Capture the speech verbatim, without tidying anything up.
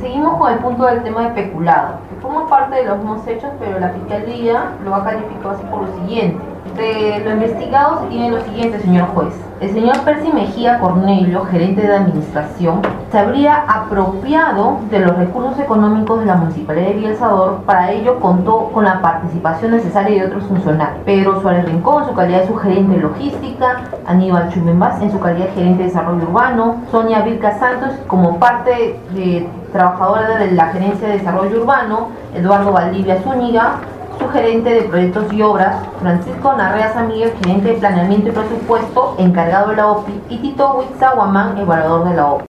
seguimos con el punto del tema de peculado, que forma parte de los mismos hechos, pero la Fiscalía lo ha calificado así por lo siguiente. De lo investigado se tiene lo siguiente, señor juez. El señor Percy Mejía Cornelio, gerente de administración, se habría apropiado de los recursos económicos de la Municipalidad de Villa El Salvador. Para ello contó con la participación necesaria de otros funcionarios. Pedro Suárez Rincón en su calidad de su gerente de logística, Aníbal Chumbembás en su calidad de gerente de desarrollo urbano, Sonia Vilca Santos como parte de trabajadora de la gerencia de desarrollo urbano, Eduardo Valdivia Zúñiga, su gerente de proyectos y obras, Francisco Narrea Samiguel, gerente de planeamiento y presupuesto, encargado de la O P I, y Tito Huitza Guamán, evaluador de la O P I.